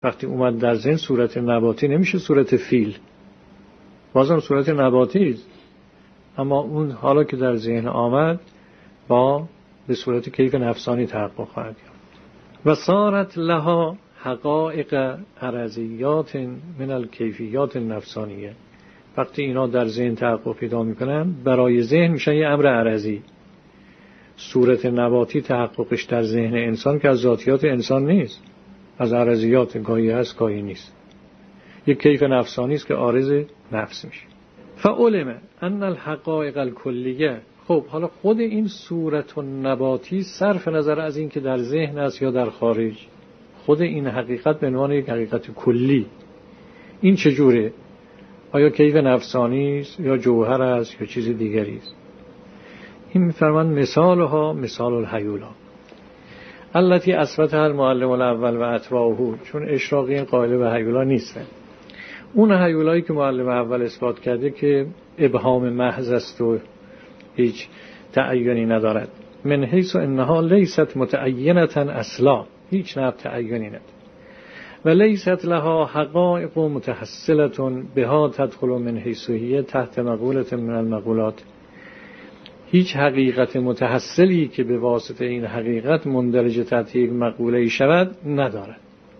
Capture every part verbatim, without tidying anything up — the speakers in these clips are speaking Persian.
وقتی اومد در ذهن صورت نباتی نمیشه صورت فیل، بازم صورت نباتی است، اما اون حالا که در ذهن آمد با به صورت کیف نفسانی تحقق خواهد یافت. و صارت لها حقائق عرضیات من الکیفیات النفسانیه. وقتی اینا در ذهن تحقق پیدا میکنن برای ذهن میشن یه امر عرضی. صورت نباتی تحققش در ذهن انسان که از ذاتیات انسان نیست، از عرضیات، گاهی هست گاهی نیست، یک کیف نفسانی است که عارض نفس میشه. فعلم ان الحقائق الکلیه. خب حالا خود این صورت نباتی صرف نظر از این که در ذهن است یا در خارج، خود این حقیقت به عنوان یک حقیقت کلی این چجوره؟ آیا کیف نفسانی است یا جوهر است یا چیز دیگری است؟ این می‌فرمایند مثالها مثال الهیولا التي اثبتها المعلم الاول و اتباعه، چون اشراقی این قائل به هیولا نیستن. اون هیولایی که معلم اول اثبات کرده که ابهام محض است و هیچ تعیینی ندارد، من حیث انها لیست متعینة اصلا، هیچ نوع تعیینی ندارد، و لیست لها حقائق متحصلة بها تدخل من حیثیه تحت مقولة من المقولات، هیچ حقیقت متحصلی که به واسطه این حقیقت مندرج تحت یک مقوله شود ندارد،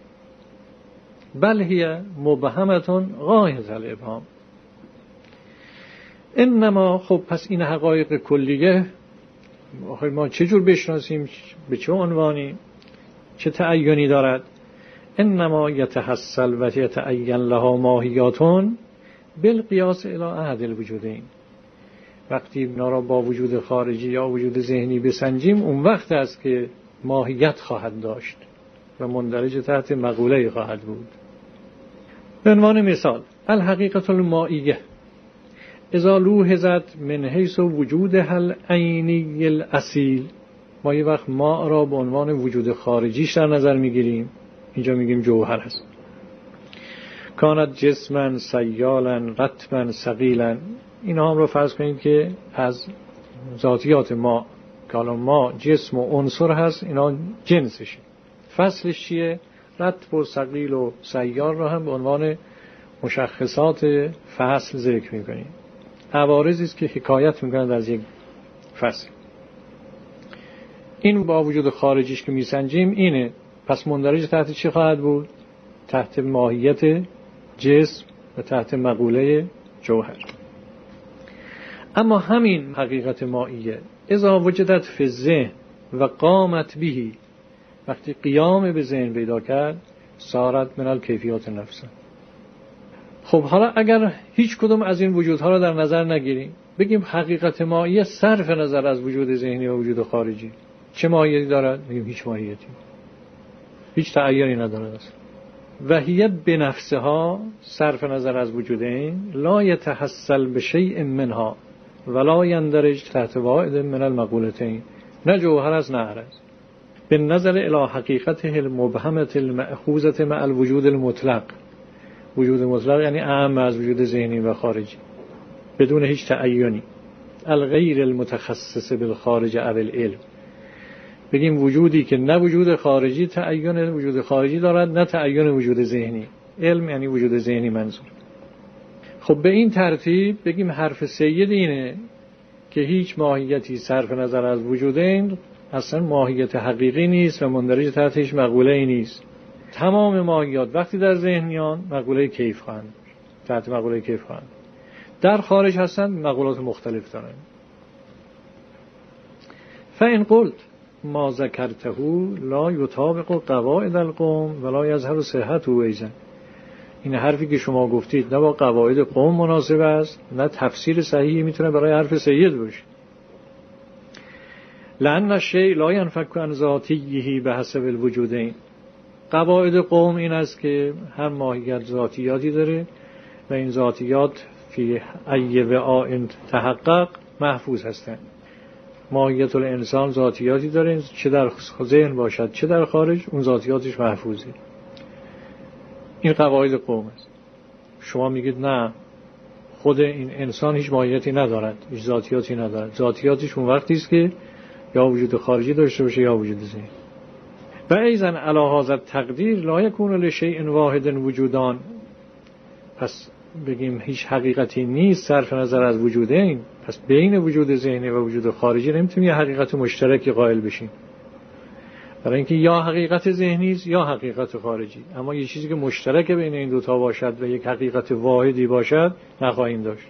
بل هی مبهمتون غایت الابهام. انما خب پس این حقایق کلیه ما چجور بشناسیم، به چه عنوانی، چه تعیینی دارد؟ انما یتحصل و یتعین لها ماهیاتون بالقیاس الی احد الوجودین. وقتی اینا را با وجود خارجی یا وجود ذهنی بسنجیم اون وقت است که ماهیت خواهد داشت و مندرج تحت مقوله خواهد بود. به عنوان مثال الحقیقت المائیه اذا لوحظت من حیث وجودها العینی الاصیل، ما یه وقت ما را به عنوان وجود خارجیش در نظر میگیریم، اینجا میگیم جوهر است. کانت جسما سیالا رطبا ثقیلا، اینا هم رو فرض کنید که از ذاتیات ما که الان ما جسم و عنصر هست، اینا جنسشه. فصلش چیه؟ رطب و ثقیل و سیال رو هم به عنوان مشخصات فصل ذکر میکنیم. عوارضی است که حکایت میکنند از یک فصل. این با وجود خارجیش که میسنجیم اینه، پس مندرج تحت چی خواهد بود؟ تحت ماهیت جسم و تحت مقوله جوهر. اما همین حقیقت مائیه اذا وجدت فی الذهن و قامت بهی، وقتی قیام به ذهن پیدا کرد صارت من الکیفیات نفسه. خب حالا اگر هیچ کدوم از این وجودها را در نظر نگیریم، بگیم حقیقت مائیه صرف نظر از وجود ذهنی و وجود خارجی، چه ماهیتی دارد؟ میگیم هیچ ماهیتی، هیچ تعیینی ندارد اصلا. و هی بنفسها صرف نظر از وجود این لا یتحصل بشیء منها ولا یندرج تحت واحد من المقولتین، نه جوهر است نه عرض. به نظر الی حقیقت المبهمه المأخوذه مع الوجود المطلق، وجود مطلق یعنی اعم از وجود ذهنی و خارجی بدون هیچ تعیینی، الغیر المتخصص بالخارج او العلم، بگیم وجودی که نه وجود خارجی تعیین وجود خارجی دارد نه تعیین وجود ذهنی، علم یعنی وجود ذهنی منظور. خب به این ترتیب بگیم حرف سید اینه که هیچ ماهیتی صرف نظر از وجود این اصلا ماهیت حقیقی نیست و مندرج تحت هیچ مقوله ای نیست. تمام ماهیات وقتی در ذهن میان مقوله کیف خواهند، تحت مقوله کیف خواهند، در خارج هستند مقولات مختلف دارند. فإن قلت ما ذکرته لا یطابق قواعد القوم ولا یظهر صحته ایضا، این حرفی که شما گفتید نه با قواعد قوم مناسب است نه تفسیر صحیحی میتونه برای حرف سید باشه. لأن الشیء لا ينفك عن ذاتیه بحسب الوجودین، قواعد قوم این است که هر ماهیت ذاتیاتی داره و این ذاتیات فی ای وعاء تحقق محفوظ هستند. ماهیت الانسان ذاتیاتی داره، چه در ذهن باشد چه در خارج، اون ذاتیاتش محفوظه. این قواعد قوم است. شما میگید نه، خود این انسان هیچ ماهیتی ندارد، هیچ ذاتیاتی ندارد، ذاتیاتش اون وقتی است که یا وجود خارجی داشته باشه یا وجود ذهنی. و ایضا علی هذا التقدیر لا یکون لشیء واحد وجودان. پس بگیم هیچ حقیقتی نیست صرف نظر از وجودین، پس بین وجود ذهنی و وجود خارجی نمیتونیم یه حقیقت مشترکی قائل بشیم، برای اینکه یا حقیقت ذهنی است یا حقیقت خارجی. اما یه چیزی که مشترک بین این دوتا باشد و یک حقیقت واحدی باشد نخواهیم داشت.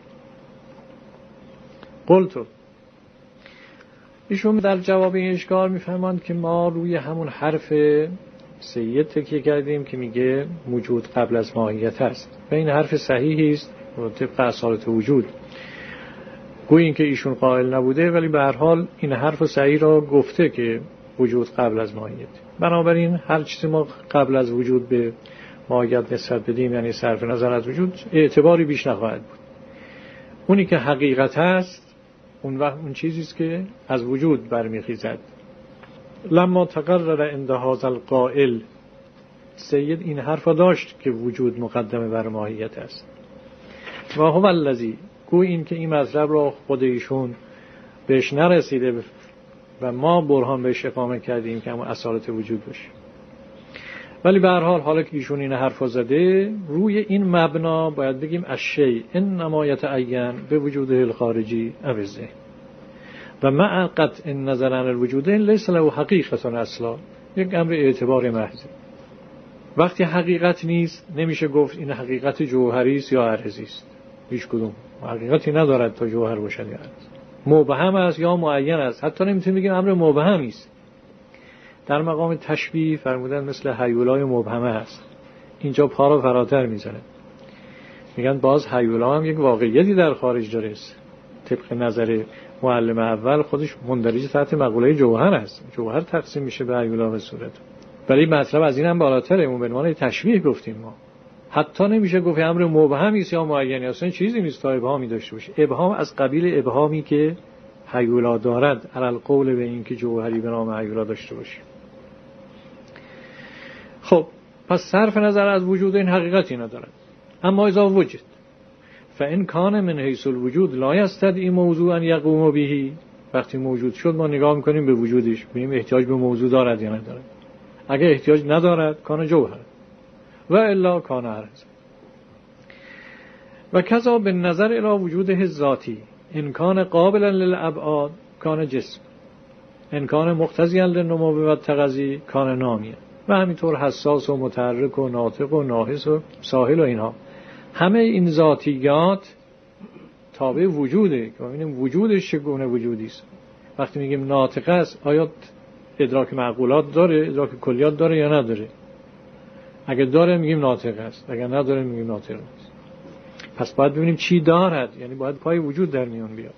قلتو، ایشون در جواب این اشکال میفهمند که ما روی همون حرف سید تکیه کردیم که میگه وجود قبل از ماهیت است و این حرف صحیحی است طبق اصالت وجود. گویا اینکه ایشون قائل نبوده ولی به هر حال این حرف صحیح را گفته که وجود قبل از ماهیت. بنابراین هر چیزی ما قبل از وجود به ماهیت نسبت بدیم، یعنی صرف نظر از وجود، اعتباری بیش نخواهد بود. اونی که حقیقت هست اون وقت اون چیزی است که از وجود برمیخیزد. لما تقرر عند هذا القائل، سید این حرف داشت که وجود مقدمه بر ماهیت است. و هو الذی، گویا این که این مطلب را خود ایشون بهش نرسیده و ما برهان بهش اقامه کردیم که همون اصالت وجود باشه. ولی به هر حال حالا که ایشون این حرفا زده، روی این مبنا باید بگیم الشیء انما یتعین به وجوده الخارجی او الذهن و مع قطع النظر عن الوجود لیس له حقیقت اصلا، یک امر اعتبار محض. وقتی حقیقت نیست نمیشه گفت این حقیقت جوهری است یا عرضی است، هیچ کدوم حقیقتی ندارد تا جوهر باشد یا عرض. مبهم است یا معین است، حتی نمیتونیم بگیم امر مبهمی است. در مقام تشبیه فرمودن مثل هیولای مبهمه است، اینجا پا را فراتر میزنه، میگن باز هیولا هم یک واقعیتی در خارج داره است. طبق نظر معلم اول خودش مندرج تحت مقوله جوهر است، جوهر تقسیم میشه به هیولا و صورت. ولی مطلب از این هم بالاتره، اون به عنوان تشبیه گفتیم ما. حتی نمیشه گفت امر مبهمی است یا معینی است، این چیزی نیست تا ابهامی داشته باشه. ابهام از قبیل ابهامی که هیولا دارد، علل قول به این که جوهری به نام هیولا داشته باشه. خب پس صرف نظر از وجود این حقیقتی ندارد. اما اذا وجد فان کان من حیث الوجود لا یستدعی موضوعا یقوم به، وقتی موجود شد ما نگاه میکنیم به وجودش، ببینیم احتیاج به موضوع دارد یا ندارد. اگه احتیاج ندارد کان جوهر و الا کان عرض. و کذا به نظر الی وجوده ذاتی ان کان قابلا للابعاد کان جسم، ان کان مقتضیا للنمو و التغذی کان نامیه. و همینطور حساس و متحرک و ناطق و ناحس و ساحل و اینها، همه این ذاتیات تابع وجوده که ببینیم وجودش چگونه وجودی است. وقتی میگیم ناطق است، آیا ادراک معقولات داره، ادراک کلیات داره یا نداره؟ اگه داره میگیم ناطق است، اگه نداره میگیم ناطق است. پس باید ببینیم چی دارد، یعنی باید پای وجود در میون بیاد.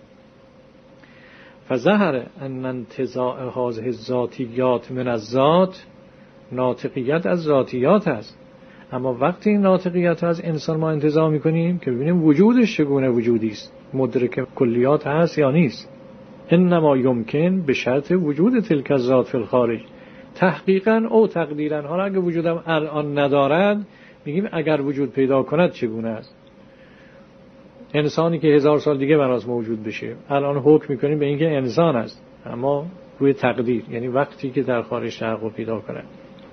فظهر ان انتزاع هذه الذاتیات من الذات، ناطقیت از ذاتیات است. اما وقتی این ناطقیت از انسان ما انتزاع میکنیم که ببینیم وجودش چگونه وجودی است، مدرک کلیات هست یا نیست. انما یمکن به شرط وجود تلک الذات فی الخارج تحقیقا او تقدیرا. حالا اگه وجودم الان ندارد میگیم اگر وجود پیدا کند چگونه است. انسانی که هزار سال دیگه براش موجود بشه، الان حکم میکنیم به اینکه انسان است، اما روی تقدیر، یعنی وقتی که در خارج تحقق پیدا کند.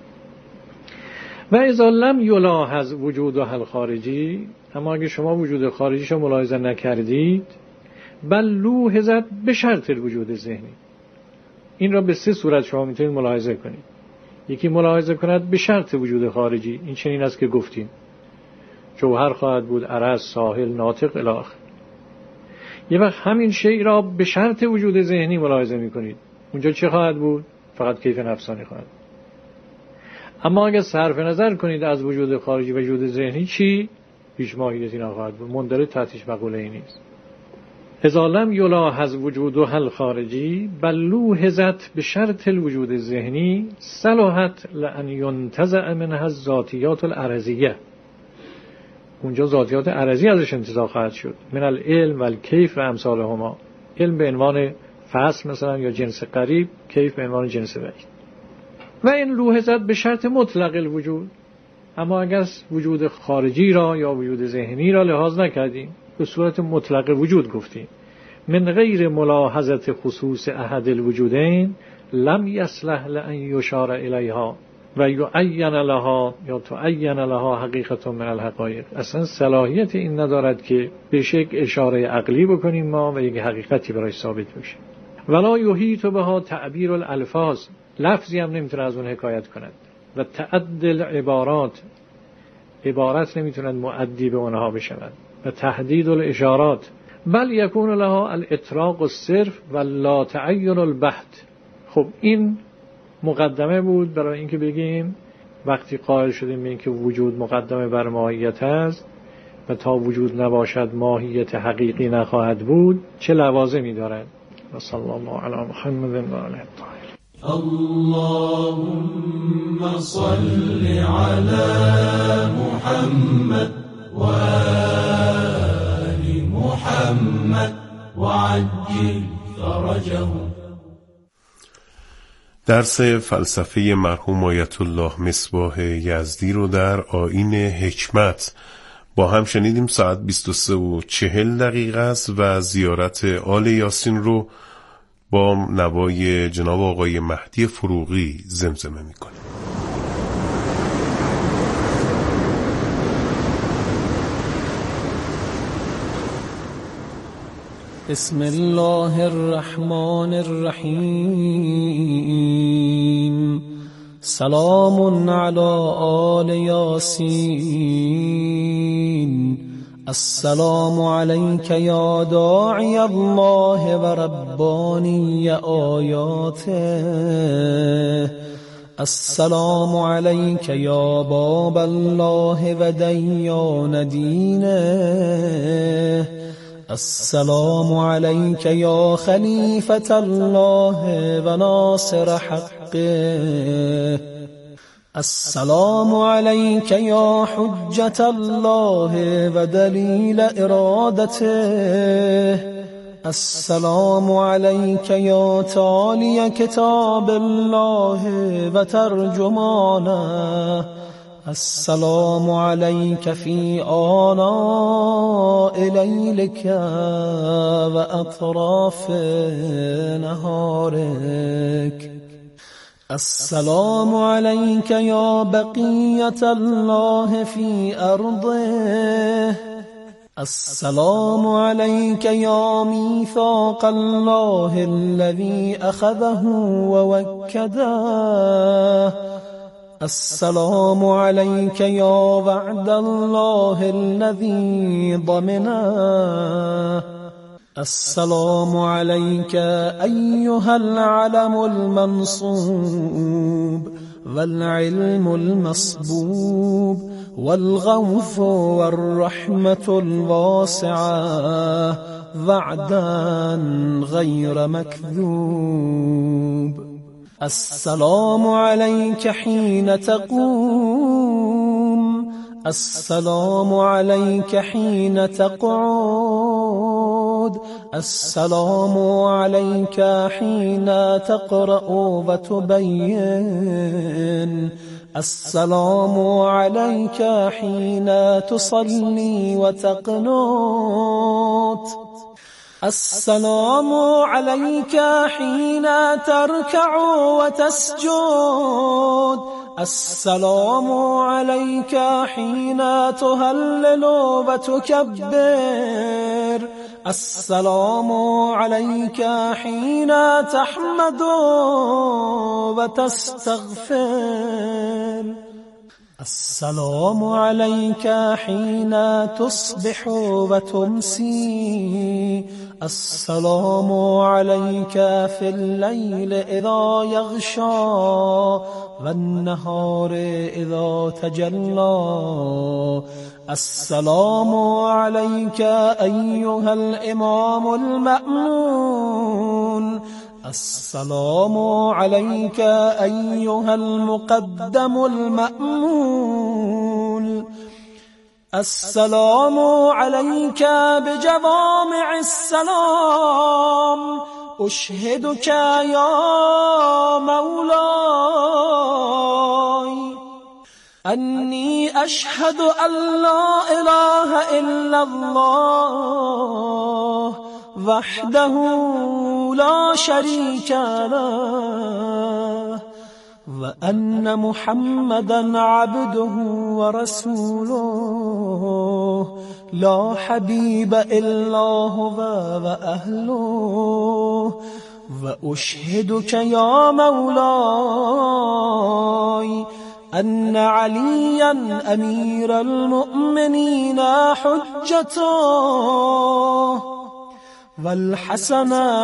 و اذا لم یلاحظ وجوده الخارجی، اما اگه شما وجود خارجیشو ملاحظه نکردید، بل لوحظت به شرط الوجود ذهنی. این را به سه صورت شما میتونید ملاحظه کنید. یکی ملاحظه کند به شرط وجود خارجی، این چنین است که گفتیم، جوهر خواهد بود، عرض، ساحل، ناطق الی آخر. یه وقت همین شیء را به شرط وجود ذهنی ملاحظه میکنید، اونجا چه خواهد بود؟ فقط کیف نفسانی خواهد بود. اما اگر صرف نظر کنید از وجود خارجی و وجود ذهنی، چی؟ هیچ ماهیتی نخواهد بود، مندرج تحتش مقوله ای نیست. اذا لم یلاحظ وجوده الخارجی بل لوحظت به شرط الوجود ذهنی صلحت لان ينتزع منها الذاتیات العرضیه. اونجا ذاتیات عرضی ازش انتزاع خواهد شد، من العلم و الکیف و امثالهما. علم به عنوان فصل مثلا یا جنس قریب، کیف به عنوان جنس بعید. و این لوحظت به شرط مطلق الوجود. اما اگر وجود خارجی را یا وجود ذهنی را لحاظ نکردیم، به صورت مطلق وجود گفتیم، من غیر ملاحظت خصوص احد الوجودین لم یصلح لأن یشار الیها و یعین لها یا تعین لها حقیقت من الحقایق. اصلا صلاحیت این ندارد که بهش یک اشاره عقلی بکنیم ما و یک حقیقتی برای ثابت بشه. ولا یحیط بها تعبیر الالفاظ، لفظی هم نمیتونه از اون حکایت کند. و تعدل عبارات، عبارت نمیتونند معدی به اونها بشوند. و تحدید الاشارات، بل یکون لها الاطراق الصرف و لا تعین البحث. خب این مقدمه بود برای اینکه بگیم وقتی قائل شدیم به اینکه وجود مقدمه بر ماهیت است و تا وجود نباشد ماهیت حقیقی نخواهد بود چه لوازمی دارد. و صلی الله علی محمد و آله الطاهرین. اللهم صل علی محمد و آل محمد و عجل فرجهم. درس فلسفه مرحوم آیت الله مصباح یزدی رو در آیین حکمت با هم شنیدیم. ساعت بیست و سه و چهل دقیقه است و زیارت آل یاسین رو با نوای جناب آقای مهدی فروغی زمزمه می‌کنیم. بسم الله الرحمن الرحیم. سلام علی آل یاسین. السلام علیک یا داعی الله و ربانی آیاته. السلام علیک یا باب الله و دیان دینه. السلام علیک یا خلیفة الله و ناصر حقه. السلام علیک یا حجة الله و دلیل ارادته. السلام علیک یا تالی کتاب الله و ترجمانه. السلام علیک فی آناء لیلک و اطراف نهارک. السلام علیک یا بقیة الله فی ارضه. السلام علیک یا میثاق الله الذی اخذه ووکده. السلام علیک یا وعد الله الذی ضمنه. السلام علیک ایها العلم المنصوب والعلم المصبوب والغوث والرحمة الواسعة وعدا غير مكذوب. السلام علیک حین تقوم. السلام علیک حین تقعد. السلام علیک حین تقرأ و تبین. السلام علیک حین تصلی و تقنت. السلام علیک حین ترکع و تسجد. السلام علیک حین تهلل و تکبر. السلام علیک حین تحمد و تستغفر. السلام علیک حین تصبح و تمسی. السلام علیک فی اللیل اذا یغشی و النهار اذا تجلی. السلام علیک ایها الامام المأمون. السلام علیک ایها المقدم المأمون. السلام علیک بجوامع السلام. اشهدک یا مولاي انی اشهد ان لا اله الا الله وحده لا شريك له وأن محمدا عبده ورسوله لا حبيب إلا هو وأهله وأشهدك يا مولاي أن عليا أمير المؤمنين حجته والحسن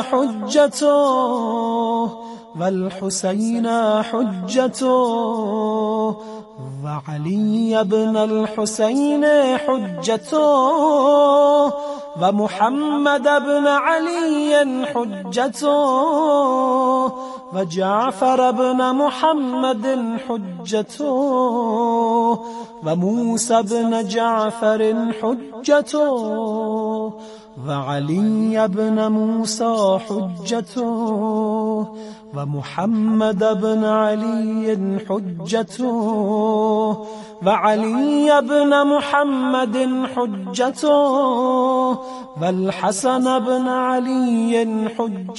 حجته والحسين حجته وعلي بن الحسين حجته ومحمد بن علي حجته وجعفر بن محمد حجته وموسى بن جعفر حجته وعلي بن موسى حجته ومحمد بن علي حجته وعلي بن محمد حجته والحسن بن علي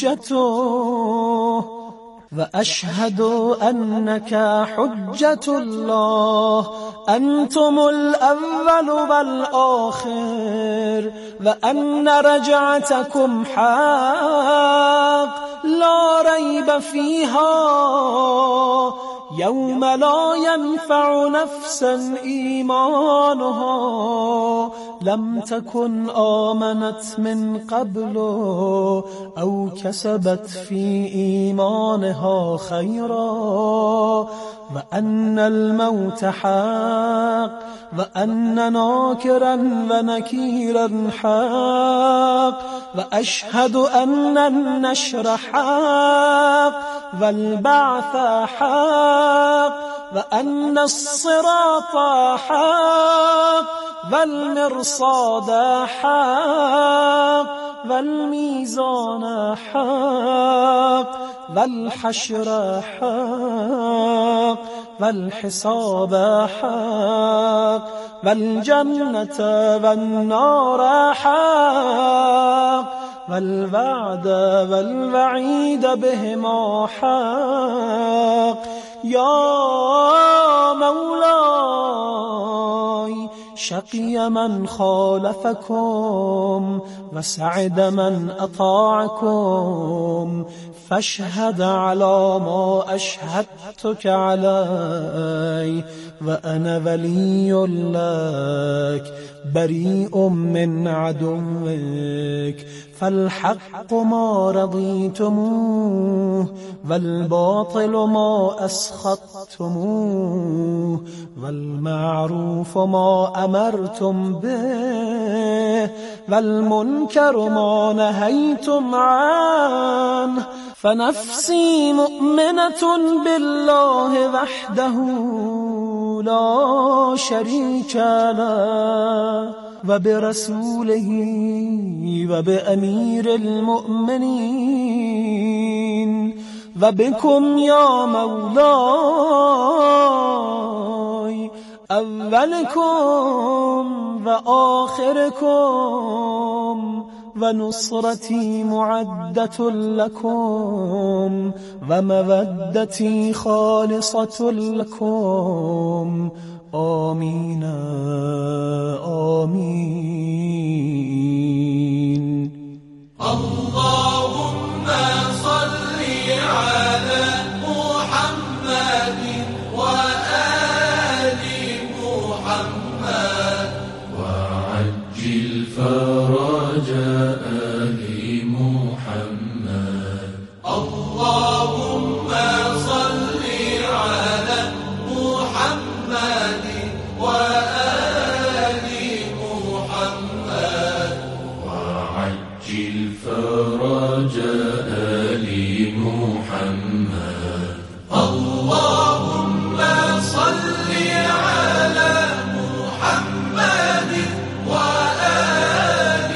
حجته وأشهد أنك حجة الله أنتم الأول والآخر وأن رجعتكم حق لا ريب فيها يوم لا ينفع نفسا إيمانها لم تكن آمنت من قبل أو كسبت في إيمانها خيرا وأن الموت حق وأن ناكرا ونكيرا حق وأشهد أن النشر حق والبعث حق وأن الصراط حق والمرصاد حق والميزان حق والحشر حق والحساب حق والجنة والنار حق والوعد والوعيد بهما حق يا مولاي شقي من خالفكم وسعد من أطاعكم فاشهد على ما أشهدتك عليه وأنا ولي لك بريء من عدوك فالحق ما رضيتموه والباطل ما أسخطتموه والمعروف ما أمرتم به والمنكر ما نهيتم عنه فنفسي مؤمنة بالله وحده لا شريك له وبرسوله وبأمير المؤمنين وبكم يا مولاي أولكم وآخركم ونصرتي معدة لكم ومودتي خالصة لكم آمين آمين اللهم صل على محمد وآل محمد وعجل فرج آل محمد اللهم صل على محمد وآل محمد وعجل فرج آل محمد اللهم صل على محمد وآل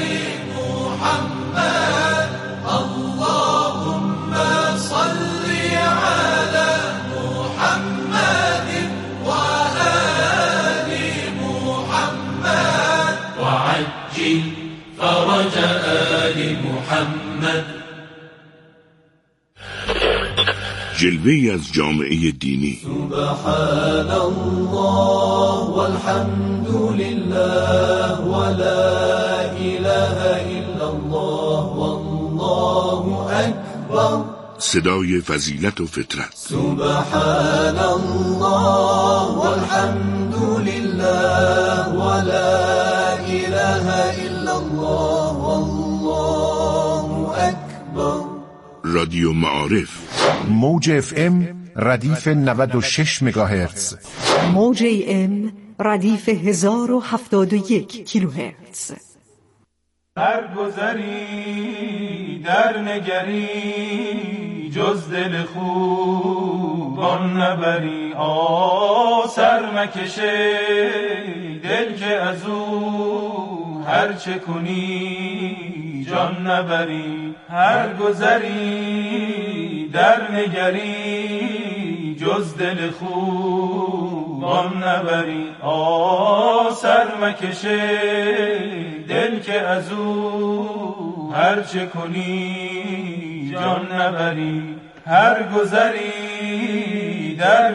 محمد اللهم صل على محمد وآل محمد وعجل فرج آل محمد. جلوه‌ای از جامعه دینی. سبحان الله والحمد لله ولا اله الا الله والله اکبر. صدای فضیلت و فطرت. سبحان الله والحمد لله ولا اله الا الله والله اکبر. رادیو معارف. موج اف ام ردیف نود و شش مگاهرتز، موج ام ردیف هزار و هفتاد و یک کیلوهرتز. هر گذری در نگری جز دل خوب آن نبری. آ سر مکشه دل که از او هر چه کنی جان نبری. هر گذری در نگری جز دل خوب آن نبری. آ سر مکشه دل که از او هر چه کنی جان نبری. هر گذری در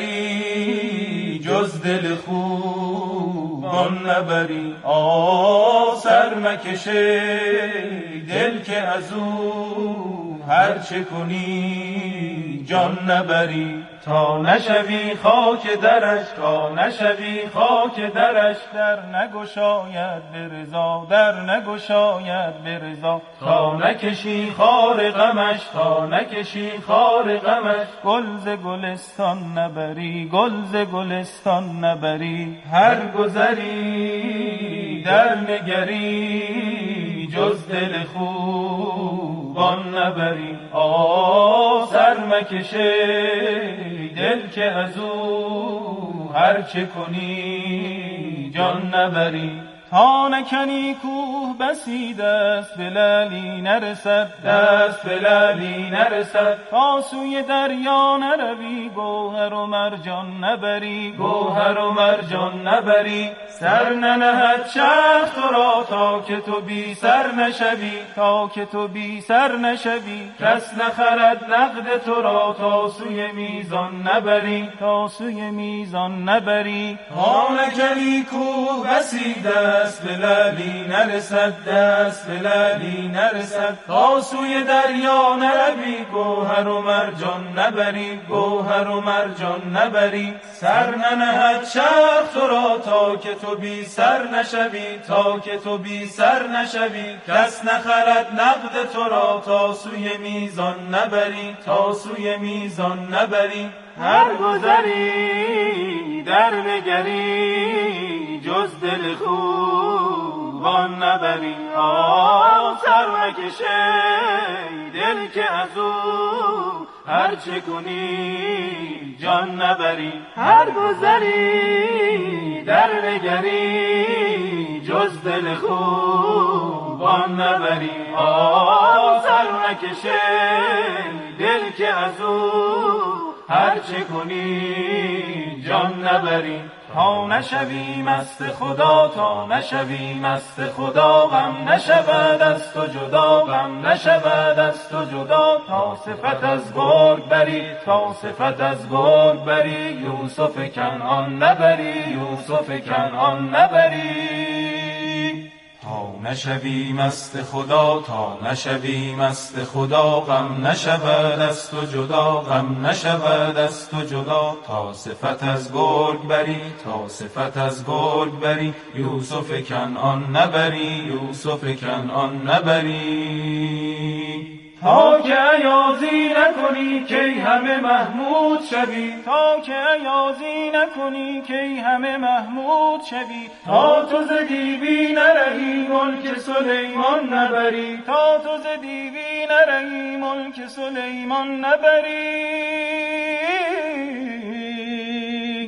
نگری جز دل خوب آن نبری. آ سر مکشه دل که از او هر چه کنی جان نبری. تا نشوی خاک درش، تا نشوی خاک درش، در نگشاید به رضا، در نگشاید به رضا. تا نکشی خار غمش، تا نکشی خار غمش، گل ز گلستان نبری، گل ز گلستان نبری. هر گذری در نگری جز دل خوب آن نبری. آ سر مکشه دل که از او هر چه کنی جان نبری. تا نکنی کوه بسی دست به لعلی نرسد، دست به لعلی نرسد. تا سوی دریا نروی گوهر و مرجان نبری، گوهر و مرجان نبری. سر ننهد چرخ تو را تا که تو بی سر نشوی، تا که تو بی سر نشوی. کس نخرد نقد تو را تا سوی میزان نبری، تا سوی میزان نبری. تا نکنی کوه بسی دست به لعلی نرسد، دست به لعلی نرسد. تا سوی دریا نروی گوهر و مرجان نبری، گوهر و مرجان نبری. سر ننهد چرخ تو را تا که تو بی سر نشوی، تا که تو بی سر نشوی. کس نخرد نقد تو را تا سوی میزان نبری، تا سوی میزان نبری. هر گذری در نگری جز دل خوب آن نبری. آ سر مکشه دل که از او هر چه کنی جان نبری. هر گذری در نگری جز دل خوب آن نبری. آ سر مکشه دل که از او هر چه کنی جان نبری. تا نشوی مست خدا، تا نشوی مست خدا، غم نشود از تو جدا، غم نشود از تو جدا. تا صفت از گرگ بری، تا صفت از گرگ بری، یوسف کنعان نبری، یوسف کنعان نبری. تا نشوی مست خدا، تا نشوی مست خدا، غم نشود از تو جدا، غم نشود از تو جدا. تا صفت از گرگ بری، تا صفت از گرگ بری، یوسف کنعان نبری، یوسف کنعان نبری. تا که ایازی نکنی کی همه محمود شوی، تا که ایازی نکنی کی همه محمود شوی. تا تو ز دیوی نرهی ملک سلیمان نبری، تا تو ز دیوی نرهی ملک سلیمان نبری.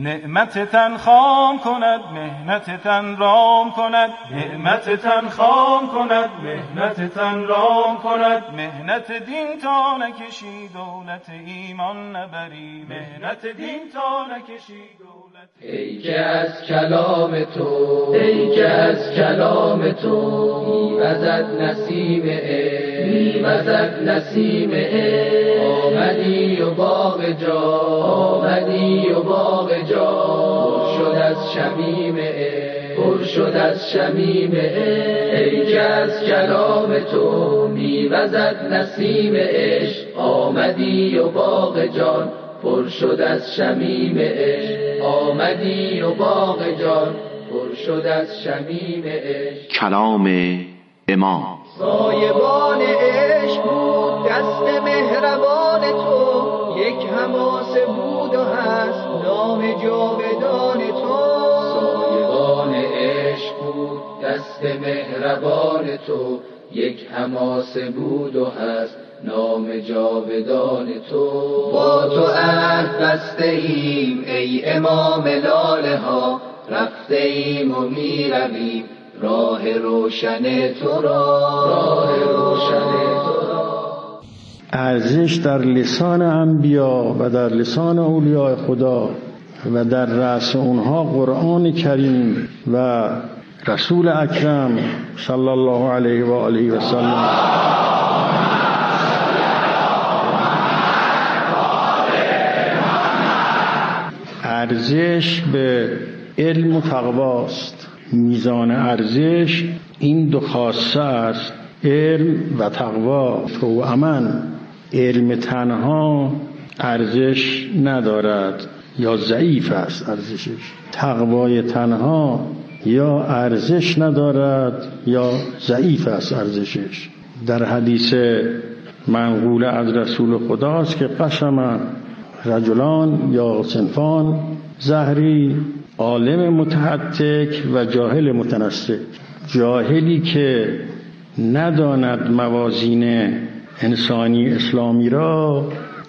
نعمت تن خام کند مهنت تن رام کند، نعمت تن خام کند مهنت تن رام کند. مهنت دین تا نکشی دولت ایمان نبری، مهنت دین تا نکشی دولت. ای که از کلام تو، ای که از کلام تو میوزد نسیم عشق، میوزد نسیم عشق. آمدی و باغ جا، آمدی و باغ جا پر شد از شمیم عشق، پر شد از شمیم عشق. ای که از کلام تو میوزد نسیم عشق، آمدی و باغ جان پر شد از شمیم عشق، آمدی و باغ جان پر شد از شمیم عشق. کلام امام. سایبان عشق بود دست مهربان تو، یک حماسه بود و هست نام جاودان تو. سایبان عشق بود دست مهربان تو، یک حماسه بود و هست نام جاودان تو. با تو عهد بسته ایم ای امام لاله ها، رفته ایم و می رویم راه روشن تو را، راه روشن تو را. ارزش در لسان انبیا و در لسان اولیاء خدا و در رأس اونها قرآن کریم و رسول اکرم صلی الله علیه و آله و سلم. ارزش به علم و تقواست. میزان ارزش این دو خاصه است، علم و تقوا. تو امن علم تنها ارزش ندارد یا ضعیف است ارزشش، تقوای تنها یا ارزش ندارد یا ضعیف است ارزشش. در حدیث منقول از رسول خداست که قسم رجلان یا صنفان زهری، عالم متحتک و جاهل متنسک. جاهلی که نداند موازین انسانی اسلامی را،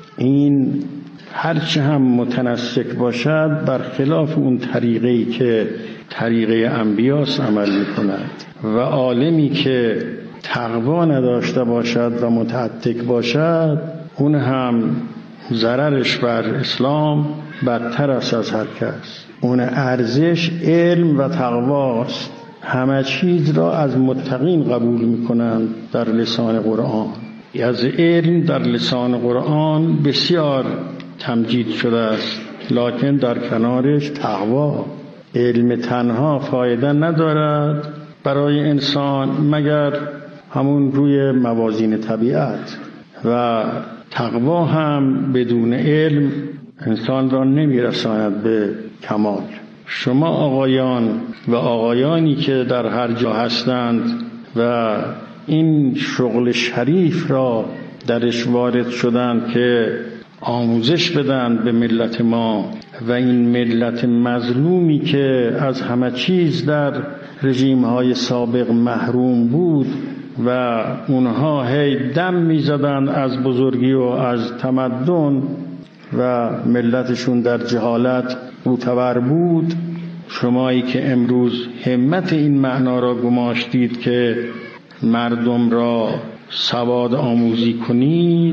این هرچه هم متنسک باشد برخلاف اون طریقه‌ای که طریقه انبیاس عمل می‌کند، و عالمی که تقوا نداشته باشد و متحتک باشد، اون هم ضررش بر اسلام بدتر است از هر کس. اون ارزش علم و تقواست. همه چیز را از متقین قبول می‌کنند در لسان قرآن. از علم در لسان قرآن بسیار تمجید شده است، لکن در کنارش تقوا. علم تنها فایده ندارد برای انسان مگر همون روی موازین طبیعت، و تقوا هم بدون علم انسان را نمیرساند به کمال. شما آقایان و آقایانی که در هر جا هستند و این شغل شریف را درش وارد شدند که آموزش بدن به ملت ما، و این ملت مظلومی که از همه چیز در رژیم‌های سابق محروم بود و اونها هی دم می‌زدند از بزرگی و از تمدن و ملتشون در جهالت معتبر بود، شمایی که امروز همت این معنا را گماشتید که مردم را سواد آموزی کنید،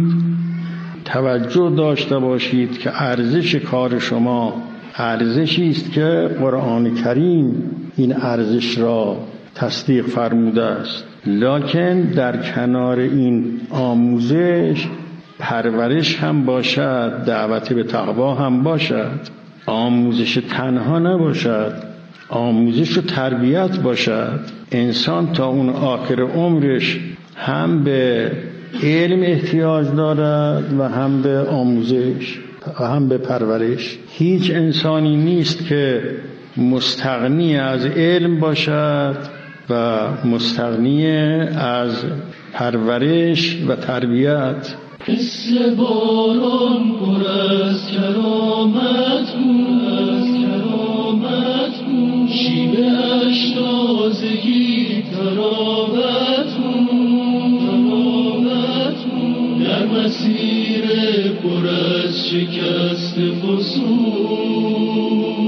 توجه داشته باشید که ارزش کار شما ارزشی است که قرآن کریم این ارزش را تصدیق فرموده است. لکن در کنار این آموزش پرورش هم باشد، دعوت به تقوا هم باشد، آموزش تنها نباشد، آموزش و تربیت باشد. انسان تا اون آخر عمرش هم به علم احتیاج دارد و هم به آموزش و هم به پرورش. هیچ انسانی نیست که مستغنی از علم باشد و مستغنی از پرورش و تربیت. مثل باران پر از کرامت بود، از کرامت بود، شیوه اش تازگی تراوت بود، تراوت بود، در مسیر پر از شکست فسون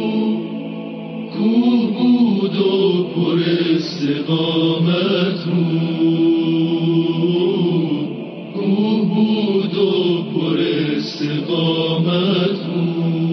بود و پر استقامت بود، کوه بود و پر استقامت بود.